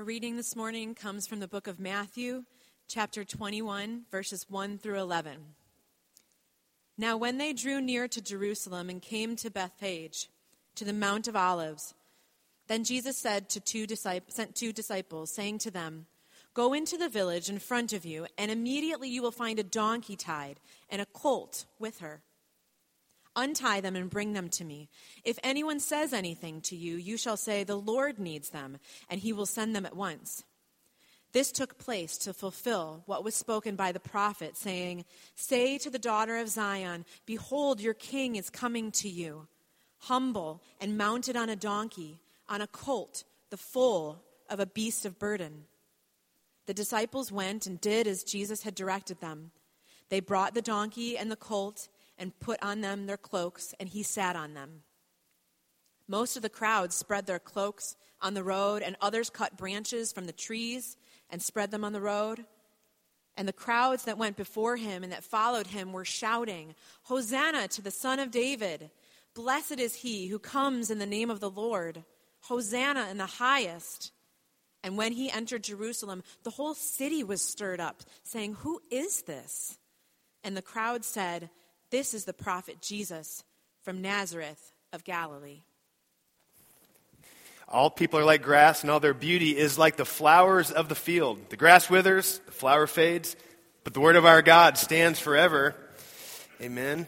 Our reading this morning comes from the book of Matthew, chapter 21, verses 1 through 11. Now when they drew near to Jerusalem and came to Bethphage, to the Mount of Olives, then Jesus sent two disciples, saying to them, "Go into the village in front of you, and immediately you will find a donkey tied and a colt with her. Untie them and bring them to me. If anyone says anything to you, you shall say, 'The Lord needs them,' and he will send them at once." This took place to fulfill what was spoken by the prophet, saying, "Say to the daughter of Zion, behold, your king is coming to you, humble and mounted on a donkey, on a colt, the foal of a beast of burden." The disciples went and did as Jesus had directed them. They brought the donkey and the colt and put on them their cloaks, and he sat on them. Most of the crowd spread their cloaks on the road, and others cut branches from the trees and spread them on the road. And the crowds that went before him and that followed him were shouting, "Hosanna to the Son of David! Blessed is he who comes in the name of the Lord! Hosanna in the highest!" And when he entered Jerusalem, the whole city was stirred up, saying, "Who is this?" And the crowd said, "This is the prophet Jesus from Nazareth of Galilee." All people are like grass, and all their beauty is like the flowers of the field. The grass withers, the flower fades, but the word of our God stands forever. Amen.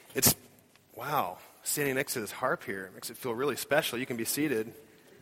Wow, standing next to this harp here makes it feel really special. You can be seated.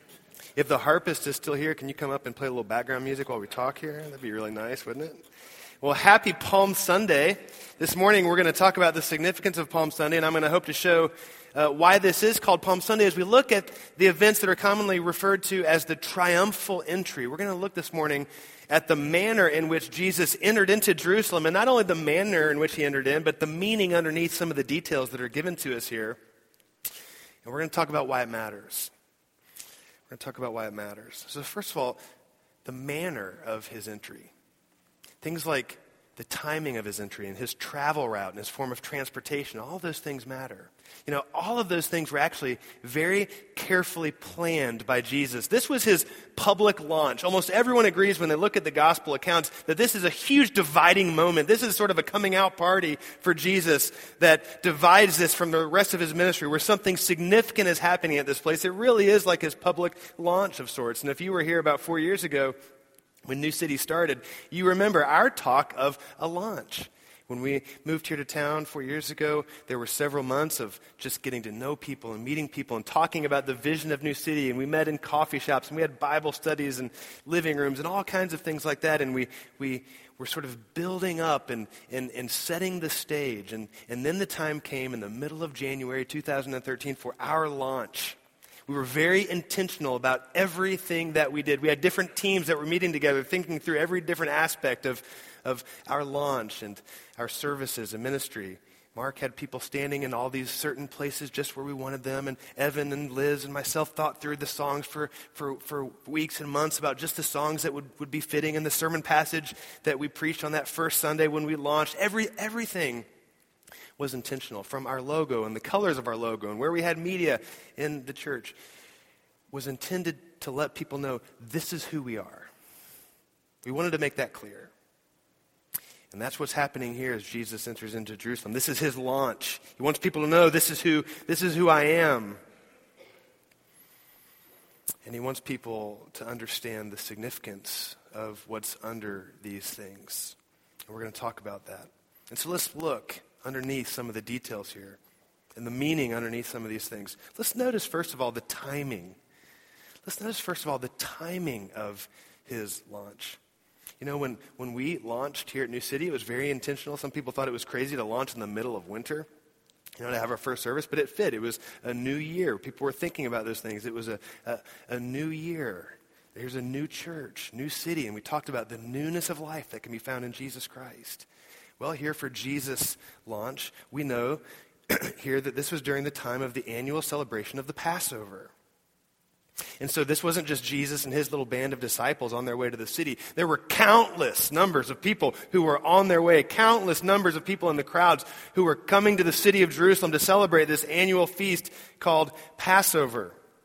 If the harpist is still here, can you come up and play a little background music while we talk here? That'd be really nice, wouldn't it? Well, happy Palm Sunday. This morning we're going to talk about the significance of Palm Sunday, and I'm going to hope to show why this is called Palm Sunday as we look at the events that are commonly referred to as the triumphal entry. We're going to look this morning at the manner in which Jesus entered into Jerusalem, and not only the manner in which he entered in, but the meaning underneath some of the details that are given to us here. And we're going to talk about why it matters. We're going to talk about why it matters. So first of all, the manner of his entry. Things like the timing of his entry and his travel route and his form of transportation, all those things matter. You know, all of those things were actually very carefully planned by Jesus. This was his public launch. Almost everyone agrees when they look at the gospel accounts that this is a huge dividing moment. This is sort of a coming out party for Jesus that divides this from the rest of his ministry, where something significant is happening at this place. It really is like his public launch of sorts. And if you were here about 4 years ago, when New City started, you remember our talk of a launch. When we moved here to town 4 years ago, there were several months of just getting to know people and meeting people and talking about the vision of New City. And we met in coffee shops, and we had Bible studies and living rooms and all kinds of things like that. And we were sort of building up and setting the stage. And then the time came in the middle of January 2013 for our launch. We were very intentional about everything that we did. We had different teams that were meeting together, thinking through every different aspect of our launch and our services and ministry. Mark had people standing in all these certain places just where we wanted them, and Evan and Liz and myself thought through the songs for weeks and months about just the songs that would be fitting in the sermon passage that we preached on that first Sunday when we launched. Everything was intentional, from our logo and the colors of our logo and where we had media in the church was intended to let people know this is who we are. We wanted to make that clear. And that's what's happening here as Jesus enters into Jerusalem. This is his launch. He wants people to know this is who I am. And he wants people to understand the significance of what's under these things. And we're going to talk about that. And so let's look underneath some of the details here and the meaning underneath some of these things. Let's notice, first of all, the timing. Let's notice, first of all, the timing of his launch. You know, when we launched here at New City, it was very intentional. Some people thought it was crazy to launch in the middle of winter, to have our first service, but it fit. It was a new year. People were thinking about those things. It was a new year. There's a new church, new city, and we talked about the newness of life that can be found in Jesus Christ. Well, here for Jesus' launch, we know here that this was during the time of the annual celebration of the Passover. And so this wasn't just Jesus and his little band of disciples on their way to the city. There were countless numbers of people who were on their way, countless numbers of people in the crowds who were coming to the city of Jerusalem to celebrate this annual feast called Passover.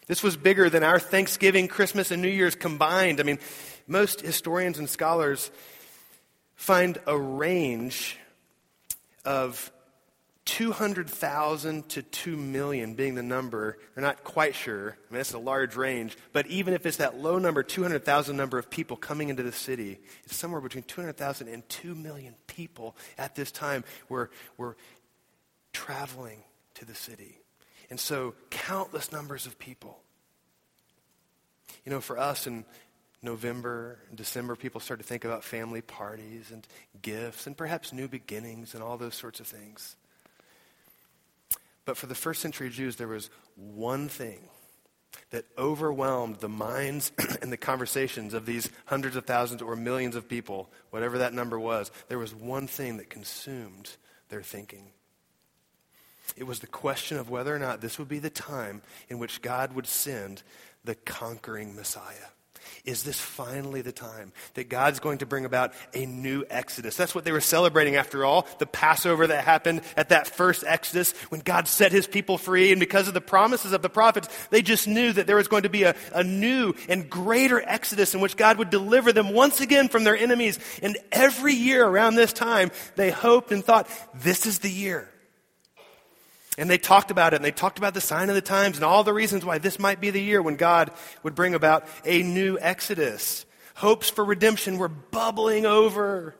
This was bigger than our Thanksgiving, Christmas, and New Year's combined. I mean, most historians and scholars find a range of 200,000 to 2 million being the number. They're not quite sure. I mean, that's a large range. But even if it's that low number, 200,000 number of people coming into the city, it's somewhere between 200,000 and 2 million people at this time were traveling to the city. And so countless numbers of people. You know, for us in November and December, people start to think about family parties and gifts and perhaps new beginnings and all those sorts of things. But for the first century Jews, there was one thing that overwhelmed the minds and the conversations of these hundreds of thousands or millions of people, whatever that number was. There was one thing that consumed their thinking. It was the question of whether or not this would be the time in which God would send the conquering Messiah. Is this finally the time that God's going to bring about a new Exodus? That's what they were celebrating after all, the Passover that happened at that first Exodus when God set his people free. And because of the promises of the prophets, they just knew that there was going to be a new and greater Exodus in which God would deliver them once again from their enemies. And every year around this time, they hoped and thought, this is the year. And they talked about it, and they talked about the sign of the times and all the reasons why this might be the year when God would bring about a new Exodus. Hopes for redemption were bubbling over.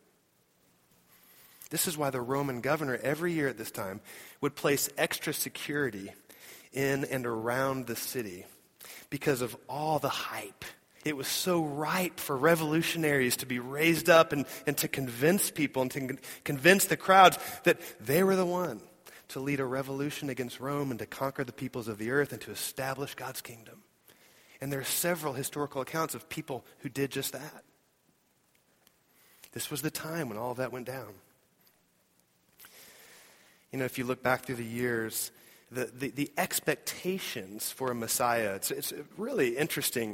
This is why the Roman governor every year at this time would place extra security in and around the city because of all the hype. It was so ripe for revolutionaries to be raised up and to convince people and to convince the crowds that they were the one to lead a revolution against Rome and to conquer the peoples of the earth and to establish God's kingdom. And there are several historical accounts of people who did just that. This was the time when all of that went down. You know, if you look back through the years, the expectations for a Messiah, it's a really interesting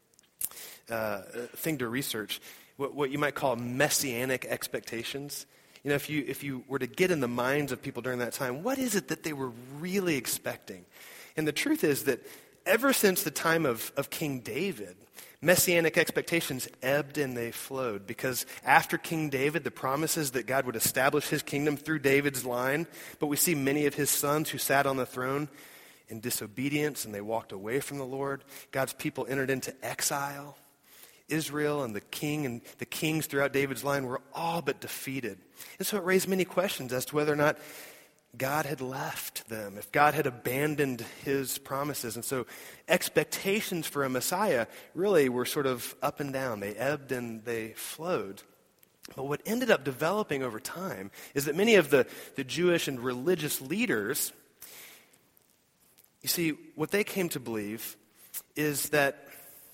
thing to research, what you might call messianic expectations. You know, if you were to get in the minds of people during that time, what is it that they were really expecting? And the truth is that ever since the time of King David, messianic expectations ebbed and they flowed. Because after King David, the promises that God would establish his kingdom through David's line, but we see many of his sons who sat on the throne in disobedience and they walked away from the Lord. God's people entered into exile. Israel and the king and the kings throughout David's line were all but defeated. And so it raised many questions as to whether or not God had left them, if God had abandoned his promises. And so expectations for a Messiah really were sort of up and down. They ebbed and they flowed. But what ended up developing over time is that many of the Jewish and religious leaders, you see, what they came to believe is that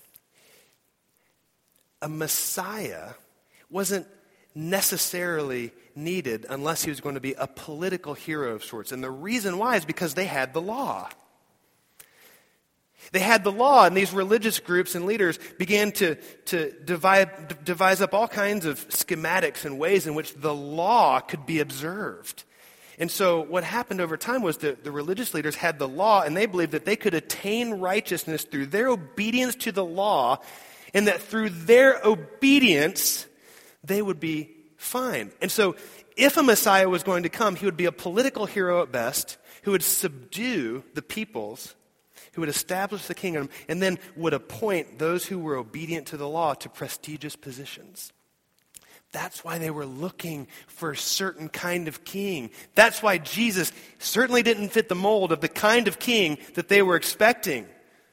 a Messiah wasn't necessarily needed unless he was going to be a political hero of sorts. And the reason why is because they had the law. They had the law, and these religious groups and leaders began to devise up all kinds of schematics and ways in which the law could be observed. And so what happened over time was the religious leaders had the law, and they believed that they could attain righteousness through their obedience to the law, and that through their obedience, they would be fine. And so if a Messiah was going to come, he would be a political hero at best, who would subdue the peoples, who would establish the kingdom, and then would appoint those who were obedient to the law to prestigious positions. That's why they were looking for a certain kind of king. That's why Jesus certainly didn't fit the mold of the kind of king that they were expecting.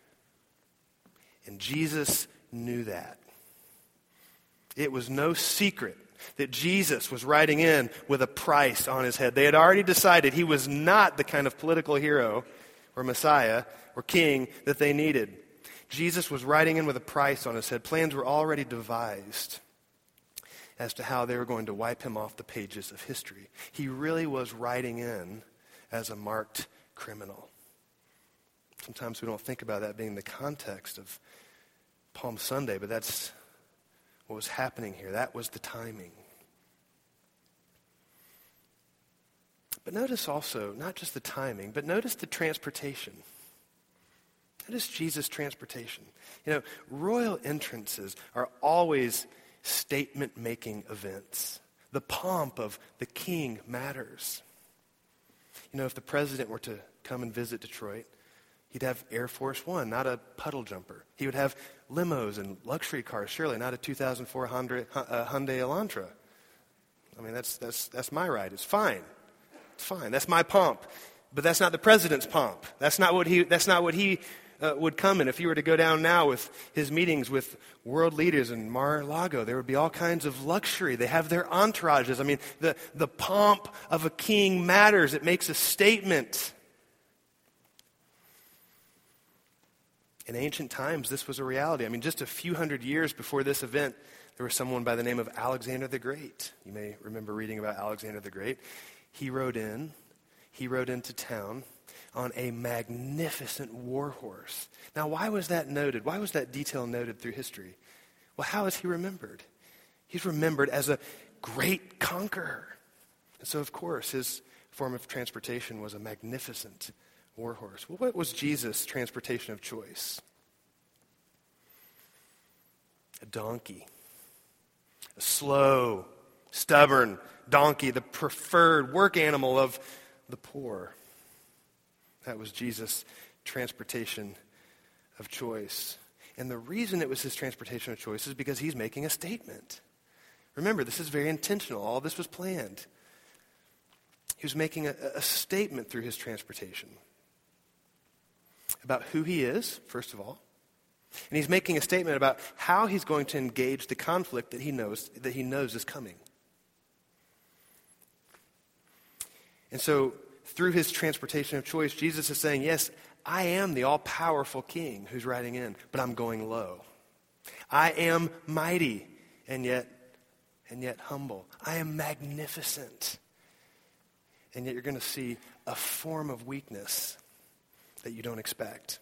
And Jesus knew that. It was no secret that Jesus was riding in with a price on his head. They had already decided he was not the kind of political hero or Messiah or king that they needed. Jesus was riding in with a price on his head. Plans were already devised as to how they were going to wipe him off the pages of history. He really was riding in as a marked criminal. Sometimes we don't think about that being the context of Palm Sunday, but that's what was happening here. That was the timing. But notice also, not just the timing, but notice the transportation. That is Jesus' transportation. Royal entrances are always statement-making events. The pomp of the king matters. If the president were to come and visit Detroit, he'd have Air Force One, not a puddle jumper. He would have limos and luxury cars, surely, not a 2004 Hyundai Elantra. I mean, that's my ride. It's fine. It's fine. That's my pomp. But that's not the president's pomp. That's not what he would come in. If you were to go down now with his meetings with world leaders in Mar-a-Lago, there would be all kinds of luxury. They have their entourages. I mean, the pomp of a king matters. It makes a statement. In ancient times, this was a reality. I mean, just a few hundred years before this event, there was someone by the name of Alexander the Great. You may remember reading about Alexander the Great. He rode into town on a magnificent war horse. Now, why was that noted? Why was that detail noted through history? Well, how is he remembered? He's remembered as a great conqueror. And so, of course, his form of transportation was a magnificent war horse. Well, what was Jesus' transportation of choice? A donkey. A slow, stubborn donkey, the preferred work animal of the poor. That was Jesus' transportation of choice. And the reason it was his transportation of choice is because he's making a statement. Remember, this is very intentional. All this was planned. He was making a statement through his transportation about who he is, first of all. And he's making a statement about how he's going to engage the conflict that he knows is coming. And so, through his transportation of choice, Jesus is saying, yes, I am the all-powerful king who's riding in, but I'm going low. I am mighty and yet humble. I am magnificent. And yet you're going to see a form of weakness that you don't expect.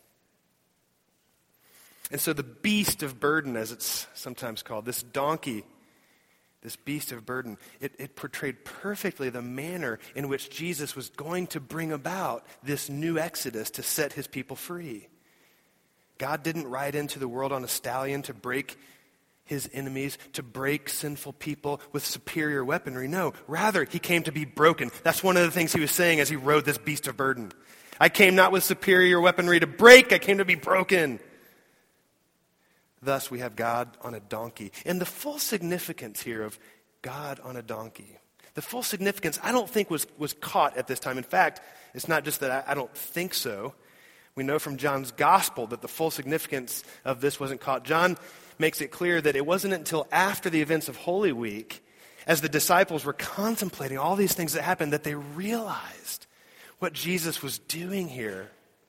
And so the beast of burden, as it's sometimes called, this donkey, this beast of burden, it portrayed perfectly the manner in which Jesus was going to bring about this new exodus to set his people free. God didn't ride into the world on a stallion to break his enemies, to break sinful people with superior weaponry. No, rather, he came to be broken. That's one of the things he was saying as he rode this beast of burden. I came not with superior weaponry to break, I came to be broken. Thus, we have God on a donkey. And the full significance here of God on a donkey, the full significance, I don't think was caught at this time. In fact, it's not just that I don't think so. We know from John's gospel that the full significance of this wasn't caught. John makes it clear that it wasn't until after the events of Holy Week, as the disciples were contemplating all these things that happened, that they realized what Jesus was doing here.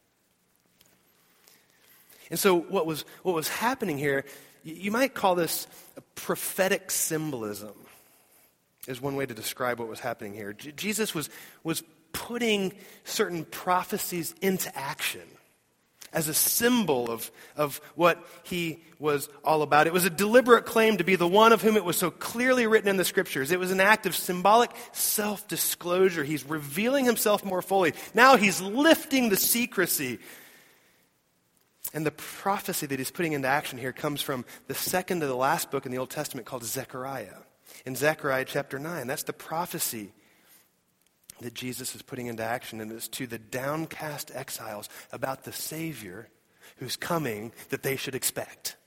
And so what was happening here, you might call this a prophetic symbolism, is one way to describe what was happening here. Jesus was putting certain prophecies into action as a symbol of what he was all about. It was a deliberate claim to be the one of whom it was so clearly written in the scriptures. It was an act of symbolic self-disclosure. He's revealing himself more fully. Now he's lifting the secrecy. And the prophecy that he's putting into action here comes from the second to the last book in the Old Testament called Zechariah. In Zechariah chapter 9, that's the prophecy that Jesus is putting into action, and it's to the downcast exiles about the Savior who's coming that they should expect.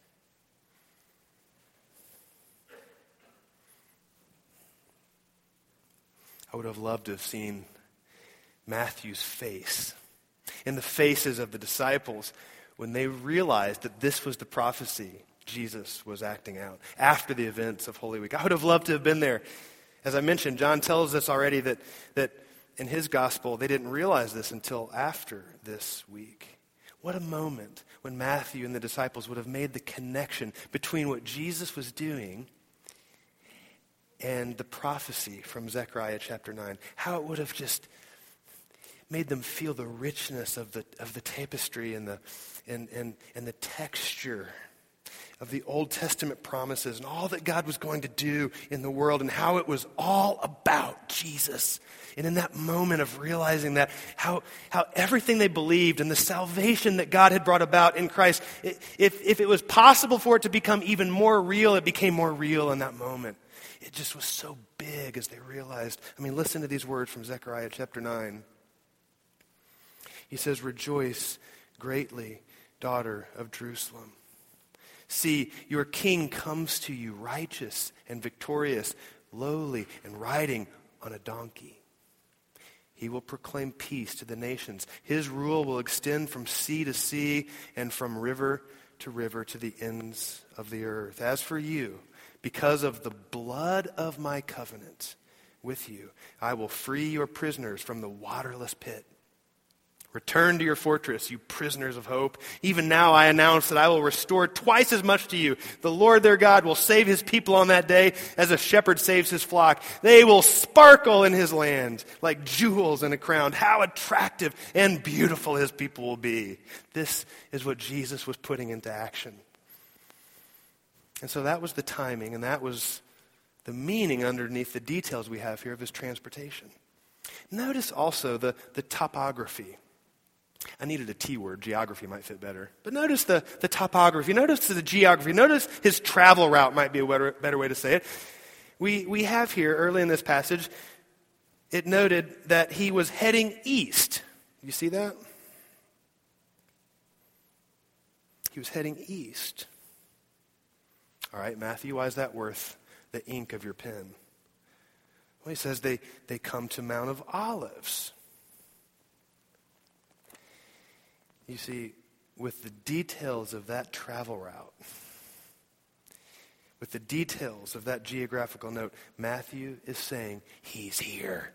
I would have loved to have seen Matthew's face and the faces of the disciples when they realized that this was the prophecy Jesus was acting out after the events of Holy Week. I would have loved to have been there. As I mentioned, John tells us already that in his gospel, they didn't realize this until after this week. What a moment when Matthew and the disciples would have made the connection between what Jesus was doing and the prophecy from Zechariah chapter 9. How it would have just made them feel the richness of the tapestry and the texture of the Old Testament promises and all that God was going to do in the world and how it was all about Jesus. And in that moment of realizing that, how everything they believed and the salvation that God had brought about in Christ, if it was possible for it to become even more real, it became more real in that moment. It just was so big as they realized. I mean, listen to these words from Zechariah chapter 9. He says, "Rejoice greatly, daughter of Jerusalem. See, your king comes to you righteous and victorious, lowly and riding on a donkey. He will proclaim peace to the nations. His rule will extend from sea to sea and from river to the ends of the earth. As for you, because of the blood of my covenant with you, I will free your prisoners from the waterless pit. Return to your fortress, you prisoners of hope. Even now I announce that I will restore twice as much to you. The Lord their God will save his people on that day as a shepherd saves his flock. They will sparkle in his land like jewels in a crown. How attractive and beautiful his people will be." This is what Jesus was putting into action. And so that was the timing, and that was the meaning underneath the details we have here of his transportation. Notice also the topography. I needed a T word. Geography might fit better. But notice the topography. Notice the geography. Notice his travel route might be a better way to say it. We have here, early in this passage, it noted that he was heading east. You see that? He was heading east. All right, Matthew, why is that worth the ink of your pen? Well, he says they come to Mount of Olives. You see, with the details of that travel route, with the details of that geographical note, Matthew is saying, he's here.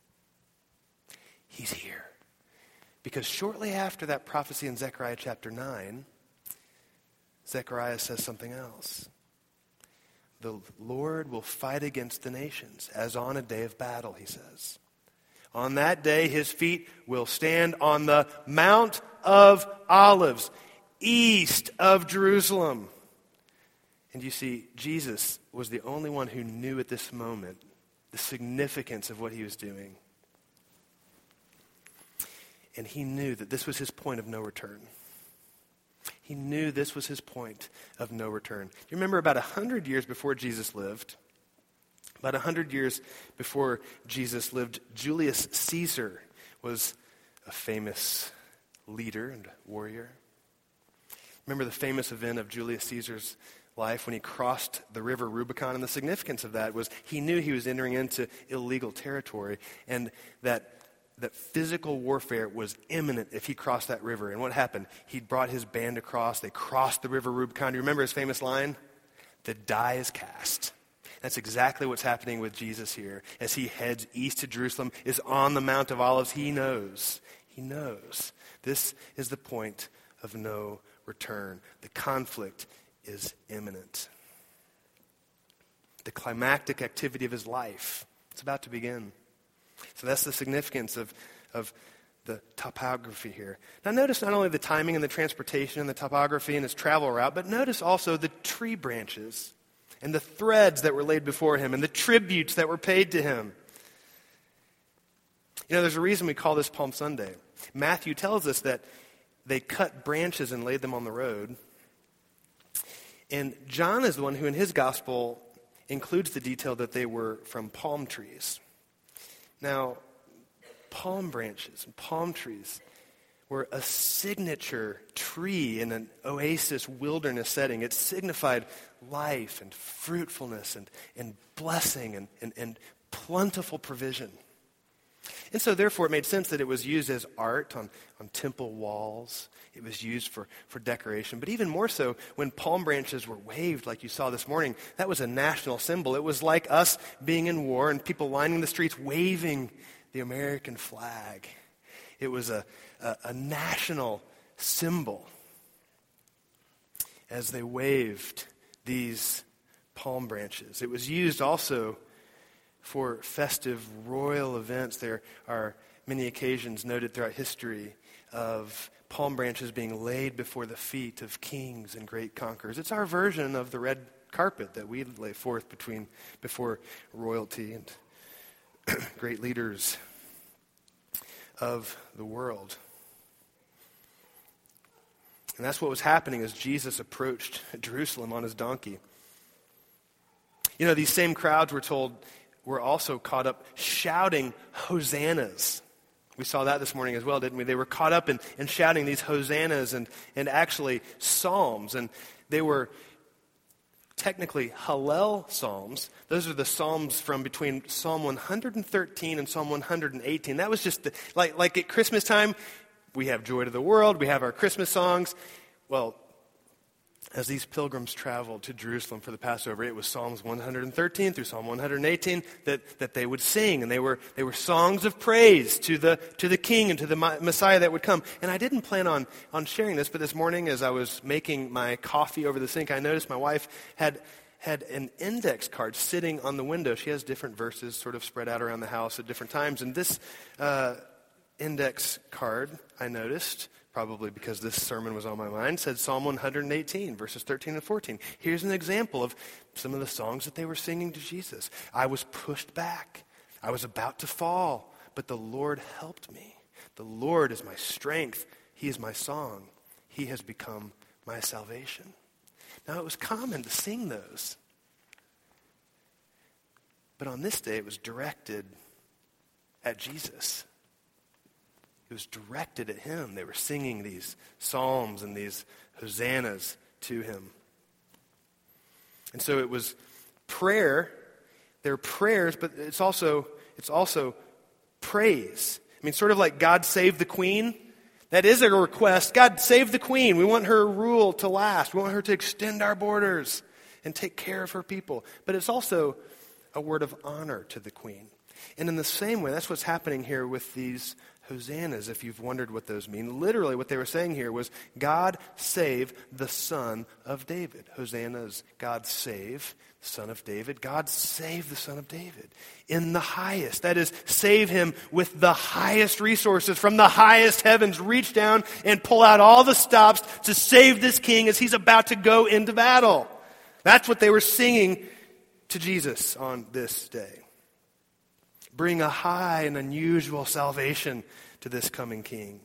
He's here. Because shortly after that prophecy in Zechariah chapter 9, Zechariah says something else. The Lord will fight against the nations as on a day of battle, he says. On that day, his feet will stand on the Mount of Olives, east of Jerusalem. And you see, Jesus was the only one who knew at this moment the significance of what he was doing. And he knew that this was his point of no return. He knew this was his point of no return. Do you remember about 100 years before Jesus lived? About 100 years before Jesus lived, Julius Caesar was a famous leader and warrior. Remember the famous event of Julius Caesar's life when he crossed the river Rubicon? And the significance of that was he knew he was entering into illegal territory and that physical warfare was imminent if he crossed that river. And what happened? He brought his band across. They crossed the river Rubicon. Do you remember his famous line? "The die is cast." That's exactly what's happening with Jesus here. As he heads east to Jerusalem, is on the Mount of Olives. He knows. This is the point of no return. The conflict is imminent. The climactic activity of his life, it's about to begin. So that's the significance of the topography here. Now notice not only the timing and the transportation and the topography and his travel route, but notice also the tree branches and the threads that were laid before him and the tributes that were paid to him. You know, there's a reason we call this Palm Sunday. Matthew tells us that they cut branches and laid them on the road. And John is the one who in his gospel includes the detail that they were from palm trees. Now, palm branches and palm trees were a signature tree in an oasis wilderness setting. It signified life and fruitfulness and blessing and plentiful provision. And so therefore it made sense that it was used as art on temple walls. It was used for decoration. But even more so, when palm branches were waved like you saw this morning, that was a national symbol. It was like us being in war and people lining the streets waving the American flag. It was a national symbol as they waved these palm branches. It was used also for festive royal events. There are many occasions noted throughout history of palm branches being laid before the feet of kings and great conquerors. It's our version of the red carpet that we lay forth before royalty and great leaders of the world. And that's what was happening as Jesus approached Jerusalem on his donkey. You know, these same crowds, we're told, were also caught up shouting hosannas. We saw that this morning as well, didn't we? They were caught up in shouting these hosannas and actually psalms. And they were technically Hallel psalms. Those are the psalms from between Psalm 113 and Psalm 118. That was just like at Christmas time, we have Joy to the World, we have our Christmas songs. Well, as these pilgrims traveled to Jerusalem for the Passover, it was Psalms 113 through Psalm 118 that they would sing, and they were songs of praise to the King and to the Messiah that would come. And I didn't plan on sharing this, but this morning as I was making my coffee over the sink, I noticed my wife had an index card sitting on the window. She has different verses sort of spread out around the house at different times, and this index card, I noticed, probably because this sermon was on my mind, said Psalm 118, verses 13 and 14. Here's an example of some of the songs that they were singing to Jesus. I was pushed back. I was about to fall, but the Lord helped me. The Lord is my strength. He is my song. He has become my salvation. Now, it was common to sing those. But on this day, it was directed at Jesus. It was directed at him. They were singing these psalms and these hosannas to him. And so it was prayer. They're prayers, but it's also praise. I mean, sort of like God save the queen. That is a request. God save the queen. We want her rule to last. We want her to extend our borders and take care of her people. But it's also a word of honor to the queen. And in the same way, that's what's happening here with these hosannas, if you've wondered what those mean. Literally, what they were saying here was, God save the Son of David. Hosannas, God save the Son of David. God save the Son of David in the highest. That is, save him with the highest resources from the highest heavens. Reach down and pull out all the stops to save this king as he's about to go into battle. That's what they were singing to Jesus on this day. Bring a high and unusual salvation to this coming king.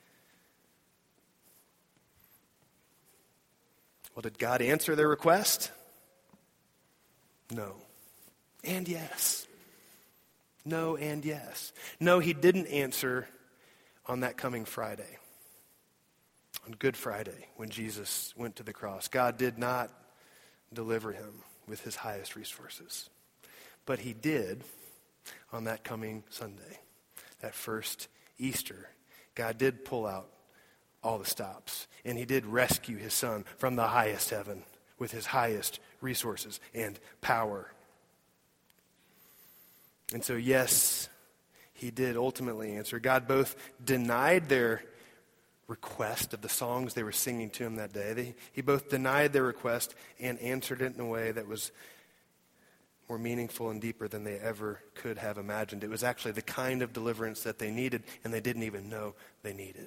Well, did God answer their request? No. And yes. No and yes. No, he didn't answer on that coming Friday. On Good Friday, when Jesus went to the cross. God did not deliver him with his highest resources. But he did on that coming Sunday, that first Easter. God did pull out all the stops, and he did rescue his Son from the highest heaven with his highest resources and power. And so, yes, he did ultimately answer. God both denied their request of the songs they were singing to him that day. He both denied their request and answered it in a way that was more meaningful and deeper than they ever could have imagined. It was actually the kind of deliverance that they needed, and they didn't even know they needed.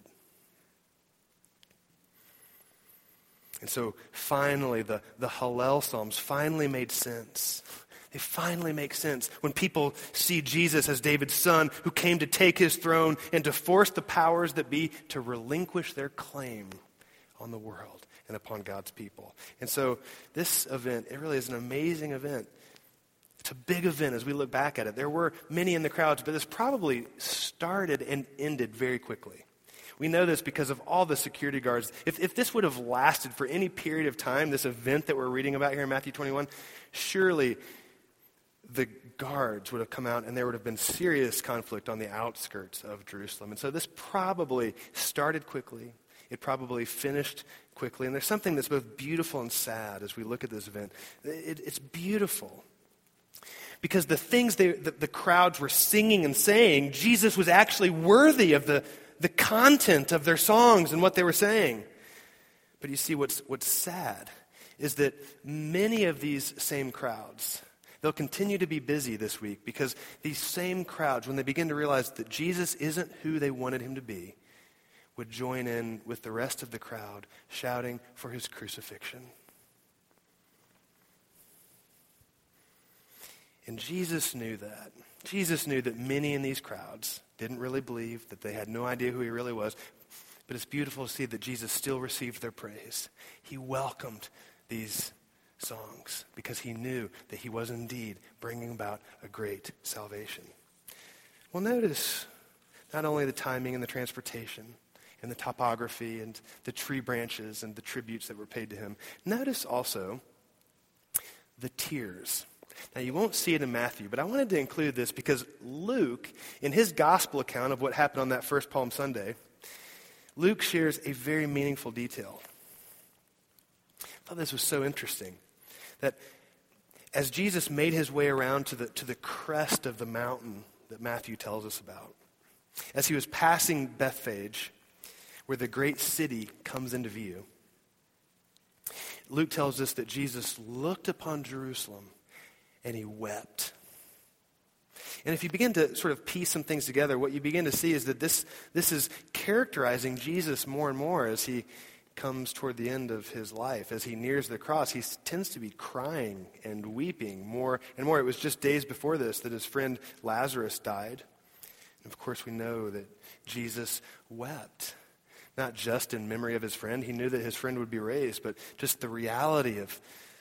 And so finally, the Hallel Psalms finally made sense. They finally make sense when people see Jesus as David's son who came to take his throne and to force the powers that be to relinquish their claim on the world and upon God's people. And so this event, it really is an amazing event. It's a big event as we look back at it. There were many in the crowds, but this probably started and ended very quickly. We know this because of all the security guards. If this would have lasted for any period of time, this event that we're reading about here in Matthew 21, surely the guards would have come out and there would have been serious conflict on the outskirts of Jerusalem. And so this probably started quickly. It probably finished quickly. And there's something that's both beautiful and sad as we look at this event. It's beautiful. Because the things the crowds were singing and saying, Jesus was actually worthy of the content of their songs and what they were saying. But you see, what's sad is that many of these same crowds, they'll continue to be busy this week because these same crowds, when they begin to realize that Jesus isn't who they wanted him to be, would join in with the rest of the crowd, shouting for his crucifixion. And Jesus knew that. Jesus knew that many in these crowds didn't really believe, that they had no idea who he really was. But it's beautiful to see that Jesus still received their praise. He welcomed these songs because he knew that he was indeed bringing about a great salvation. Well, notice not only the timing and the transportation and the topography and the tree branches and the tributes that were paid to him. Notice also the tears. Now, you won't see it in Matthew, but I wanted to include this because Luke, in his gospel account of what happened on that first Palm Sunday, Luke shares a very meaningful detail. I thought this was so interesting, that as Jesus made his way around to the crest of the mountain that Matthew tells us about, as he was passing Bethphage, where the great city comes into view, Luke tells us that Jesus looked upon Jerusalem and he wept. And if you begin to sort of piece some things together, what you begin to see is that this is characterizing Jesus more and more as he comes toward the end of his life. As he nears the cross, he tends to be crying and weeping more and more. It was just days before this that his friend Lazarus died. And of course, we know that Jesus wept. Not just in memory of his friend. He knew that his friend would be raised, but just the reality of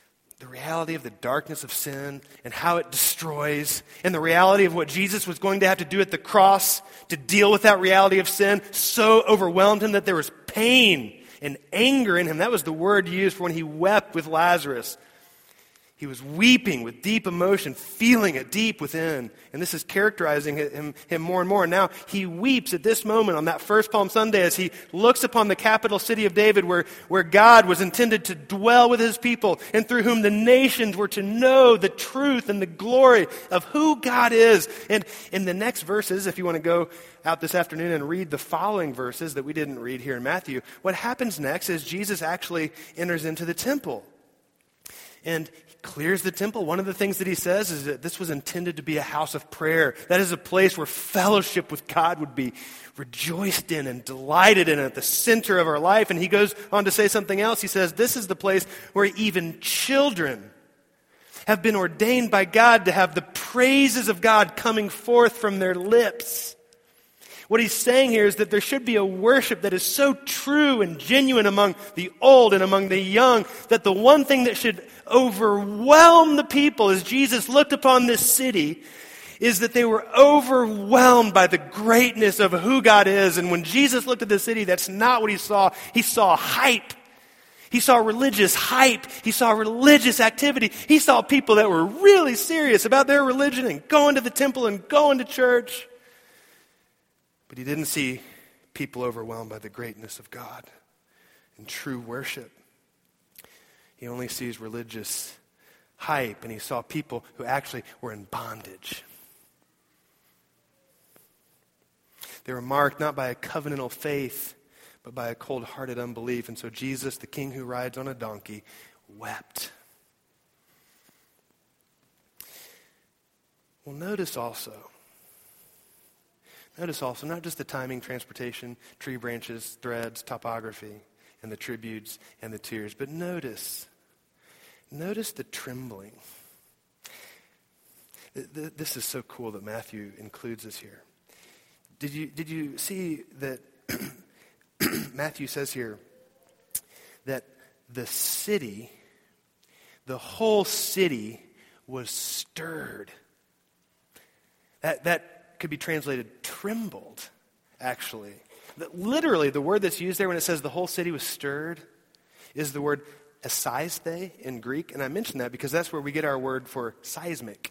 the darkness of sin and how it destroys, and the reality of what Jesus was going to have to do at the cross to deal with that reality of sin so overwhelmed him that there was pain and anger in him. That was the word used for when he wept with Lazarus. He was weeping with deep emotion, feeling it deep within. And this is characterizing him more and more. And now he weeps at this moment on that first Palm Sunday as he looks upon the capital city of David where God was intended to dwell with his people and through whom the nations were to know the truth and the glory of who God is. And in the next verses, if you want to go out this afternoon and read the following verses that we didn't read here in Matthew, what happens next is Jesus actually enters into the temple. And clears the temple. One of the things that he says is that this was intended to be a house of prayer. That is a place where fellowship with God would be rejoiced in and delighted in at the center of our life. And he goes on to say something else. He says, this is the place where even children have been ordained by God to have the praises of God coming forth from their lips. What he's saying here is that there should be a worship that is so true and genuine among the old and among the young that the one thing that should overwhelm the people as Jesus looked upon this city is that they were overwhelmed by the greatness of who God is. And when Jesus looked at the city, that's not what he saw. He saw hype. He saw religious hype. He saw religious activity. He saw people that were really serious about their religion and going to the temple and going to church. But he didn't see people overwhelmed by the greatness of God and true worship. He only sees religious hype, and he saw people who actually were in bondage. They were marked not by a covenantal faith, but by a cold-hearted unbelief. And so Jesus, the king who rides on a donkey, wept. Well, notice also, not just the timing, transportation, tree branches, threads, topography, and the tributes and the tears, but notice the trembling. This is so cool that Matthew includes this here. Did you see that Matthew says here that the city, the whole city was stirred. That could be translated trembled, actually. Literally, the word that's used there when it says the whole city was stirred is the word eseisthe in Greek. And I mention that because that's where we get our word for seismic.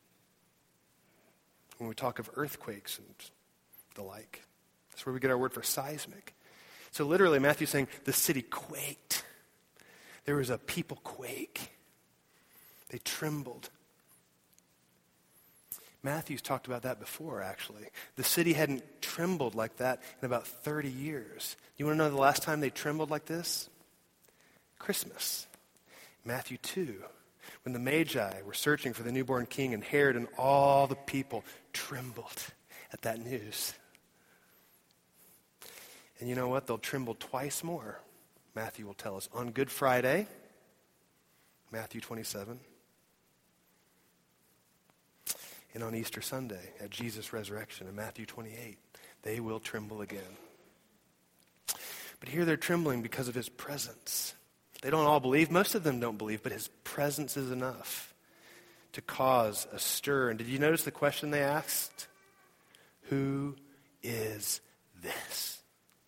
When we talk of earthquakes and the like. That's where we get our word for seismic. So literally, Matthew's saying the city quaked. There was a people quake. They trembled. Matthew's talked about that before, actually. The city hadn't trembled like that in about 30 years. You want to know the last time they trembled like this? Christmas. Matthew 2, when the Magi were searching for the newborn king, and Herod and all the people trembled at that news. And you know what? They'll tremble twice more, Matthew will tell us. On Good Friday, Matthew 27, and on Easter Sunday at Jesus' resurrection in Matthew 28, they will tremble again. But here they're trembling because of his presence. They don't all believe. Most of them don't believe, but his presence is enough to cause a stir. And did you notice the question they asked? Who is this?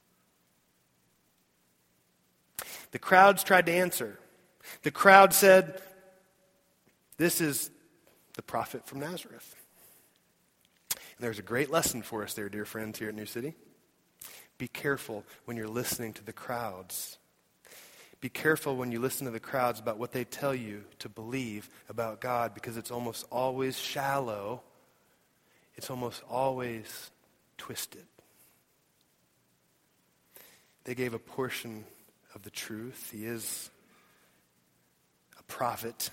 The crowds tried to answer. The crowd said, this is the prophet from Nazareth. And there's a great lesson for us there, dear friends, here at New City. Be careful when you're listening to the crowds. Be careful when you listen to the crowds about what they tell you to believe about God, because it's almost always shallow. It's almost always twisted. They gave a portion of the truth. He is a prophet,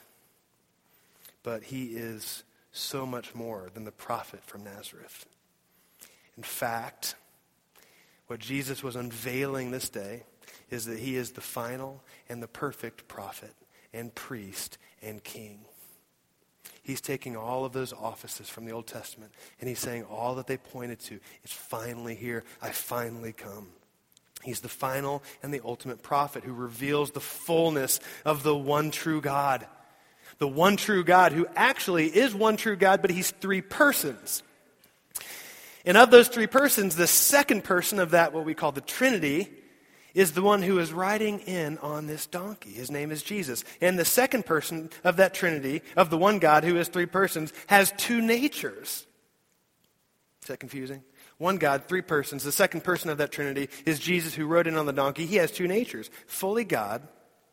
but he is so much more than the prophet from Nazareth. In fact, what Jesus was unveiling this day is that he is the final and the perfect prophet and priest and king. He's taking all of those offices from the Old Testament, and he's saying all that they pointed to is finally here. I finally come. He's the final and the ultimate prophet who reveals the fullness of the one true God. The one true God who actually is one true God, but he's three persons. And of those three persons, the second person of that, what we call the Trinity, is the one who is riding in on this donkey. His name is Jesus. And the second person of that Trinity, of the one God who is three persons, has two natures. Is that confusing? One God, three persons. The second person of that Trinity is Jesus who rode in on the donkey. He has two natures, fully God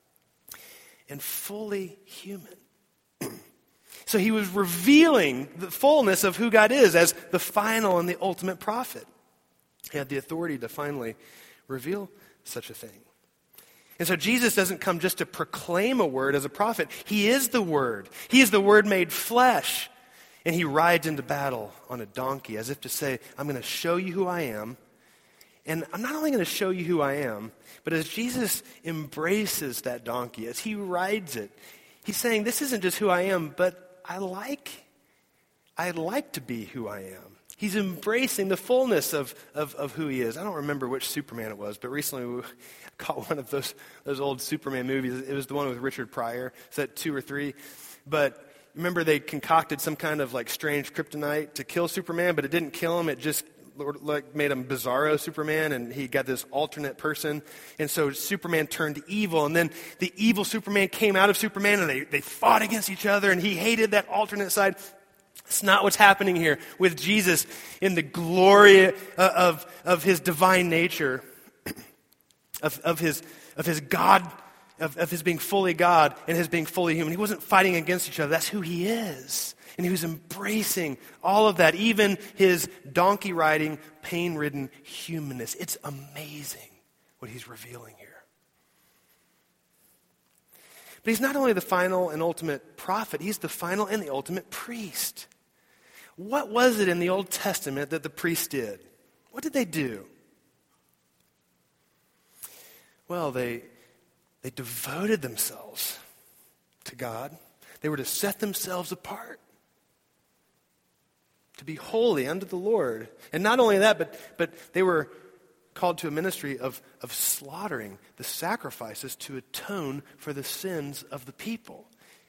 and fully human. So he was revealing the fullness of who God is as the final and the ultimate prophet. He had the authority to finally reveal such a thing. And so Jesus doesn't come just to proclaim a word as a prophet. He is the Word. He is the Word made flesh. And he rides into battle on a donkey as if to say, I'm going to show you who I am. And I'm not only going to show you who I am, but as Jesus embraces that donkey, as he rides it, he's saying, this isn't just who I am, but I like to be who I am. He's embracing the fullness of who he is. I don't remember which Superman it was, but recently we caught one of those old Superman movies. It was the one with Richard Pryor. Is that 2 or 3? But remember they concocted some kind of like strange kryptonite to kill Superman, but it didn't kill him. It just like made him Bizarro Superman, and he got this alternate person. And so Superman turned evil, and then the evil Superman came out of Superman, and they fought against each other, and he hated that alternate side. It's not what's happening here with Jesus in the glory of his divine nature, of his God, of his being fully God and his being fully human. He wasn't fighting against each other. That's who he is. And he was embracing all of that, even his donkey riding, pain-ridden humanness. It's amazing what he's revealing here. But he's not only the final and ultimate prophet, he's the final and the ultimate priest. What was it in the Old Testament that the priests did? What did they do? Well, they devoted themselves to God. They were to set themselves apart, to be holy unto the Lord. And not only that, but they were called to a ministry of slaughtering the sacrifices to atone for the sins of the people.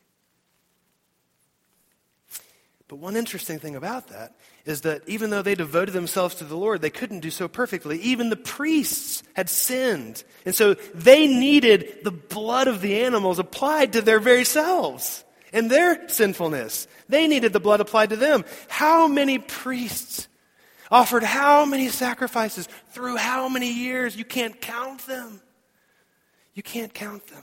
But one interesting thing about that is that even though they devoted themselves to the Lord, they couldn't do so perfectly. Even the priests had sinned. And so they needed the blood of the animals applied to their very selves and their sinfulness. They needed the blood applied to them. How many priests offered how many sacrifices through how many years? You can't count them. You can't count them.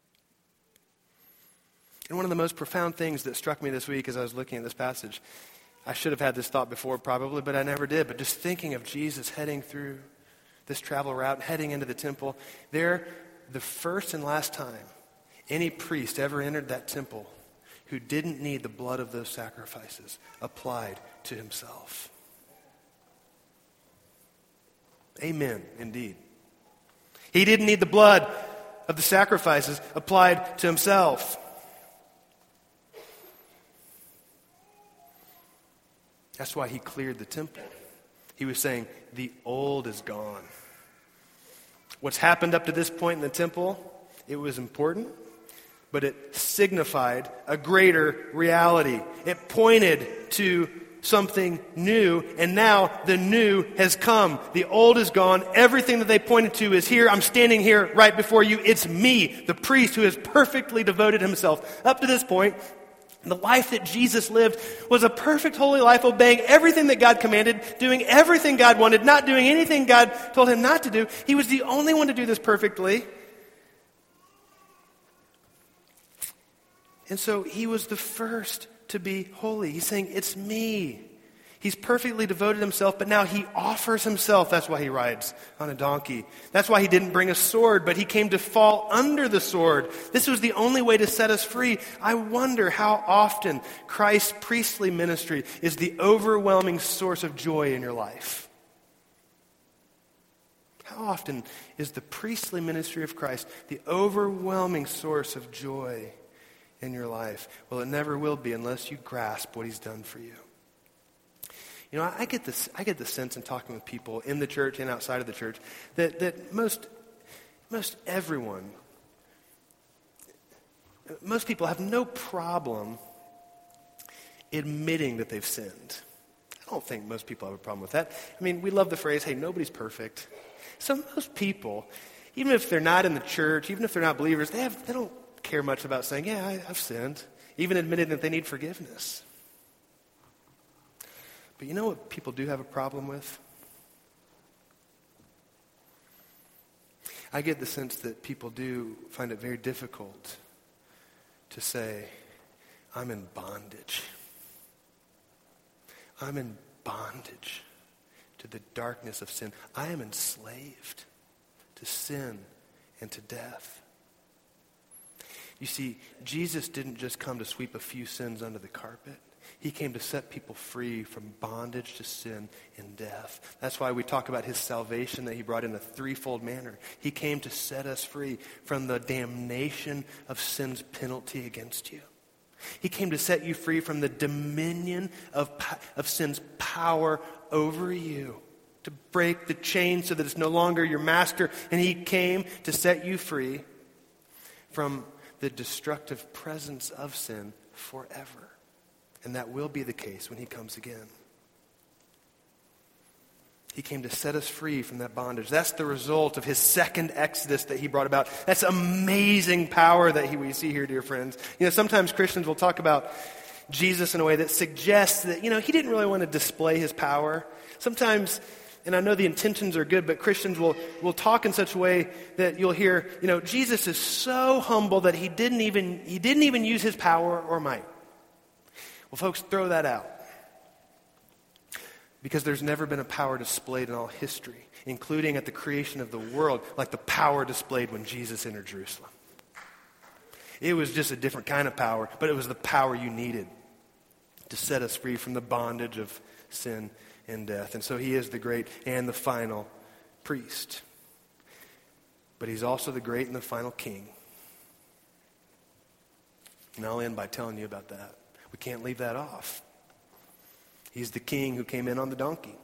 And one of the most profound things that struck me this week as I was looking at this passage, I should have had this thought before probably, but I never did. But just thinking of Jesus heading through this travel route, heading into the temple, there, the first and last time any priest ever entered that temple who didn't need the blood of those sacrifices applied to himself. Amen, indeed. He didn't need the blood of the sacrifices applied to himself. That's why he cleared the temple. He was saying, the old is gone. What's happened up to this point in the temple, it was important, but it signified a greater reality. It pointed to something new, and now the new has come. The old is gone. Everything that they pointed to is here. I'm standing here right before you. It's me, the priest who has perfectly devoted himself. Up to this point, the life that Jesus lived was a perfect holy life, obeying everything that God commanded, doing everything God wanted, not doing anything God told him not to do. He was the only one to do this perfectly. And so he was the first to be holy. He's saying, it's me. He's perfectly devoted himself, but now he offers himself. That's why he rides on a donkey. That's why he didn't bring a sword, but he came to fall under the sword. This was the only way to set us free. I wonder how often Christ's priestly ministry is the overwhelming source of joy in your life. How often is the priestly ministry of Christ the overwhelming source of joy in your life? Well, it never will be unless you grasp what he's done for you. You know, I get the sense in talking with people in the church and outside of the church that most people have no problem admitting that they've sinned. I don't think most people have a problem with that. I mean, we love the phrase, hey, nobody's perfect. So most people, even if they're not in the church, even if they're not believers, they don't care much about saying, yeah, I've sinned, even admitting that they need forgiveness. But you know what people do have a problem with? I get the sense that people do find it very difficult to say, I'm in bondage. I'm in bondage to the darkness of sin. I am enslaved to sin and to death. You see, Jesus didn't just come to sweep a few sins under the carpet. He came to set people free from bondage to sin and death. That's why we talk about his salvation that he brought in a threefold manner. He came to set us free from the damnation of sin's penalty against you. He came to set you free from the dominion of sin's power over you, to break the chain so that it's no longer your master. And he came to set you free from the destructive presence of sin forever. And that will be the case when he comes again. He came to set us free from that bondage. That's the result of his second exodus that he brought about. That's amazing power that we see here, dear friends. You know, sometimes Christians will talk about Jesus in a way that suggests that, he didn't really want to display his power. Sometimes, and I know the intentions are good, but Christians will talk in such a way that you'll hear, Jesus is so humble that he didn't even use his power or might. Well, folks, throw that out. Because there's never been a power displayed in all history, including at the creation of the world, like the power displayed when Jesus entered Jerusalem. It was just a different kind of power, but it was the power you needed to set us free from the bondage of sin and death. And so he is the great and the final priest. But he's also the great and the final king. And I'll end by telling you about that. We can't leave that off. He's the king who came in on the donkey.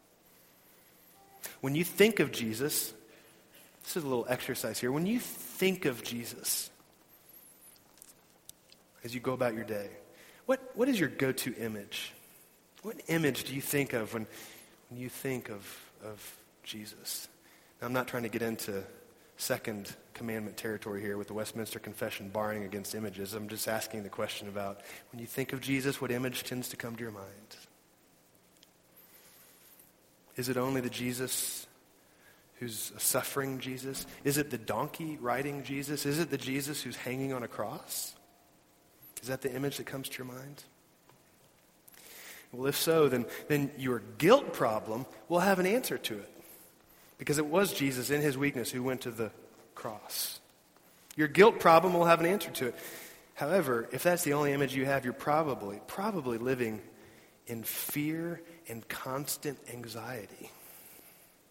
When you think of Jesus, this is a little exercise here. When you think of Jesus, as you go about your day, what is your go-to image? What image do you think of when you think of Jesus? Now, I'm not trying to get into second commandment territory here with the Westminster Confession barring against images. I'm just asking the question about when you think of Jesus, what image tends to come to your mind? Is it only the Jesus who's a suffering Jesus? Is it the donkey riding Jesus? Is it the Jesus who's hanging on a cross? Is that the image that comes to your mind? Well, if so, then your guilt problem will have an answer to it. Because it was Jesus in his weakness who went to the cross. Your guilt problem will have an answer to it. However, if that's the only image you have, you're probably living in fear and constant anxiety.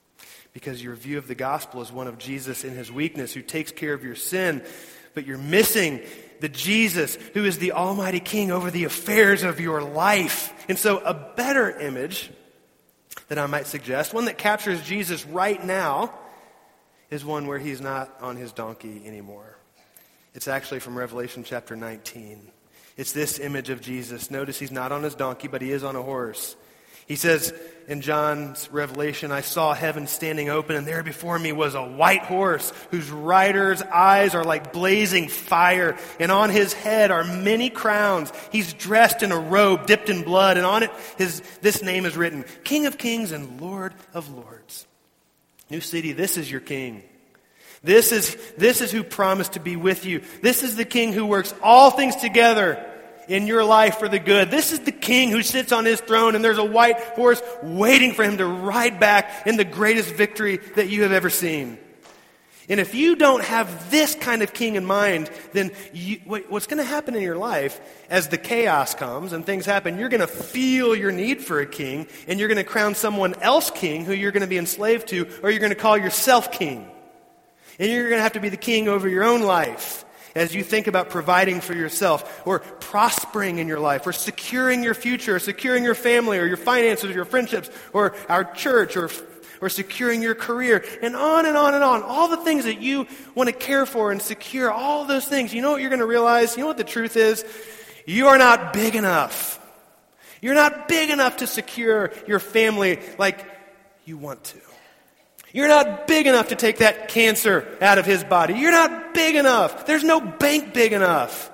because your view of the gospel is one of Jesus in his weakness, who takes care of your sin, but you're missing the Jesus who is the Almighty King over the affairs of your life. And so a better image that I might suggest, one that captures Jesus right now, is one where he's not on his donkey anymore. It's actually from Revelation chapter 19. It's this image of Jesus. Notice he's not on his donkey, but he is on a horse. He says in John's Revelation, I saw heaven standing open, and there before me was a white horse whose rider's eyes are like blazing fire, and on his head are many crowns. He's dressed in a robe dipped in blood, and on it this name is written, King of Kings and Lord of Lords. New City, this is your King. This is who promised to be with you. This is the King who works all things together in your life for the good. This is the King who sits on his throne, and there's a white horse waiting for him to ride back in the greatest victory that you have ever seen. And if you don't have this kind of King in mind, then what's going to happen in your life as the chaos comes and things happen, you're going to feel your need for a king, and you're going to crown someone else king who you're going to be enslaved to, or you're going to call yourself king. And you're going to have to be the king over your own life as you think about providing for yourself, or prospering in your life, or securing your future, or securing your family, or your finances, or your friendships, or our church, or securing your career, and on and on and on. All the things that you want to care for and secure, all those things. You know what you're going to realize? You know what the truth is? You are not big enough. You're not big enough to secure your family like you want to. You're not big enough to take that cancer out of his body. You're not big enough. There's no bank big enough.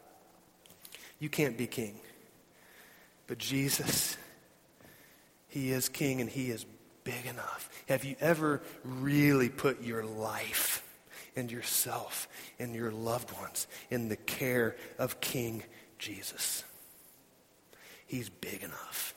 You can't be king. But Jesus, he is king, and he is big enough. Have you ever really put your life and yourself and your loved ones in the care of King Jesus? He's big enough.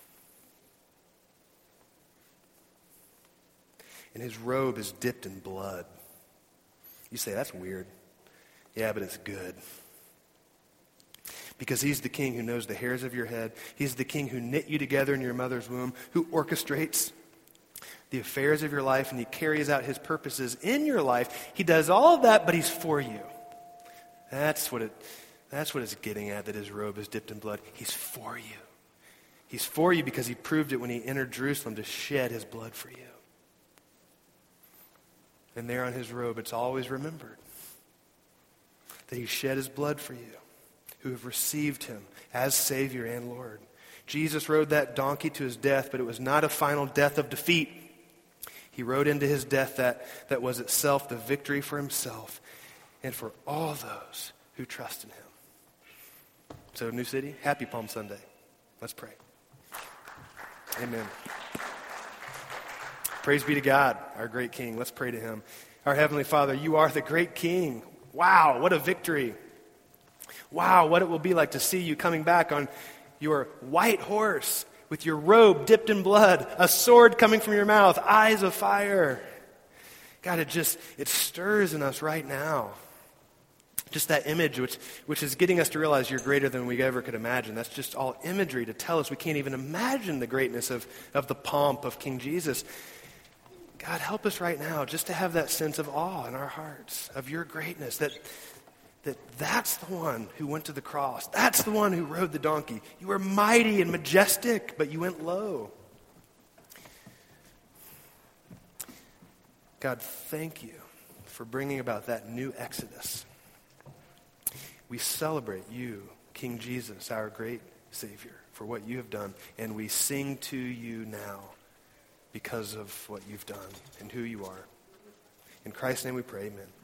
And his robe is dipped in blood. You say, that's weird. Yeah, but it's good. Because he's the King who knows the hairs of your head. He's the King who knit you together in your mother's womb, who orchestrates the affairs of your life, and he carries out his purposes in your life. He does all of that, but he's for you. That's what it's getting at, that his robe is dipped in blood. He's for you. He's for you because he proved it when he entered Jerusalem to shed his blood for you. And there on his robe, it's always remembered that he shed his blood for you, who have received him as Savior and Lord. Jesus rode that donkey to his death, but it was not a final death of defeat. He rode into his death that was itself the victory for himself and for all those who trust in him. So, New City, happy Palm Sunday. Let's pray. Amen. Praise be to God, our great King. Let's pray to him. Our Heavenly Father, you are the great King. Wow, what a victory. Wow, what it will be like to see you coming back on your white horse with your robe dipped in blood, a sword coming from your mouth, eyes of fire. God, it stirs in us right now. Just that image which is getting us to realize you're greater than we ever could imagine. That's just all imagery to tell us we can't even imagine the greatness of the pomp of King Jesus. God, help us right now just to have that sense of awe in our hearts, of your greatness, that's the one who went to the cross. That's the one who rode the donkey. You were mighty and majestic, but you went low. God, thank you for bringing about that new exodus. We celebrate you, King Jesus, our great Savior, for what you have done, and we sing to you now because of what you've done and who you are. In Christ's name we pray, amen.